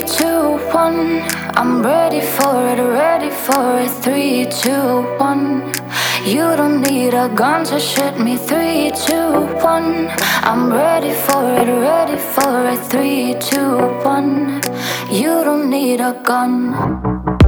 two, one. I'm ready for it, ready for it. 3, 2, 1. You don't need a gun to shoot me. 3, 2, 1. I'm ready for it, ready for it. 3, 2, 1. You don't need a gun.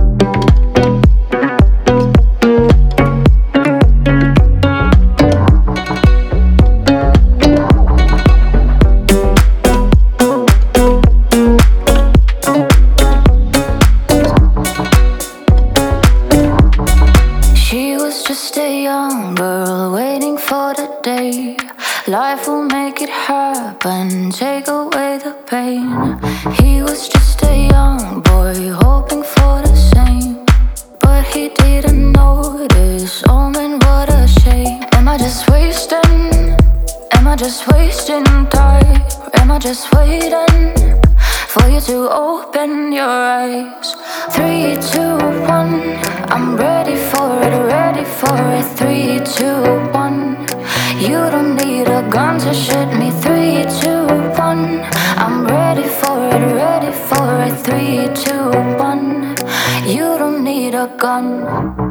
Just a young girl waiting for the day life will make it happen, take away the pain. He was just a young boy hoping for the same, but he didn't notice. Oh man, what a shame. Am I just wasting? Am I just wasting time? Or am I just waiting for you to open your eyes? 3, 2, 1. I'm ready for it, ready for it. 3, 2, 1. You don't need a gun to shoot me. 3, 2, 1. I'm ready for it, ready for it. 3, 2, 1. You don't need a gun.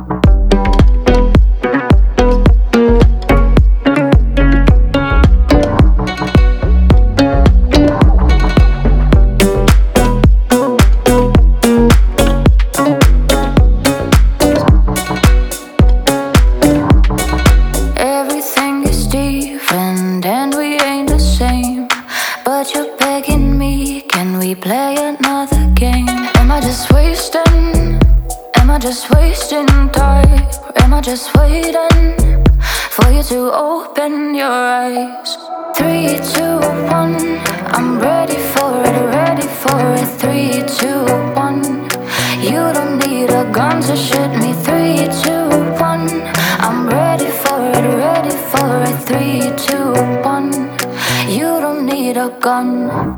But you're begging me, can we play another game? Am I just wasting? Am I just wasting time? Or am I just waiting for you to open your eyes? 3, 2, 1. I'm ready for it, ready for it. 3, 2, 1. You don't need a gun to shoot me. 3, 2, 1. I'm ready for it, ready for it. 3, 2, 1. You don't need a gun.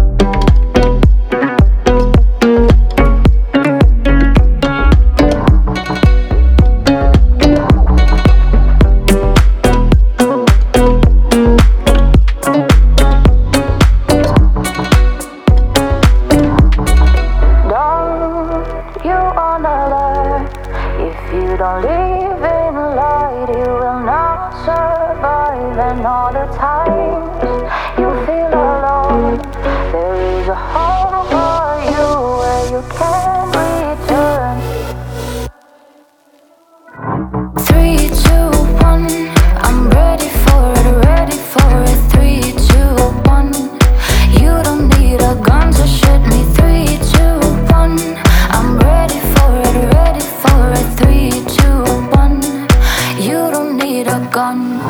Don't live in light, you will not survive. And all the times you feel alone, there is a home for you where you can return. 3, 2, 1. I'm ready for it, ready for it. 3, 2, 1. You don't need a gun to shoot me. 3, 2, 1. I'm ready for it, ready for it. 3, 2, 1. You don't need a gun.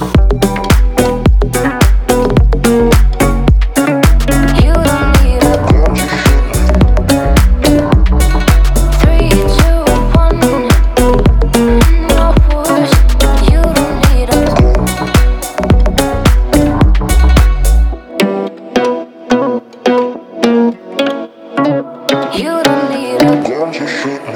You don't need a gun. 3, 2, 1. No worse. You don't need a gun. You don't need a gun.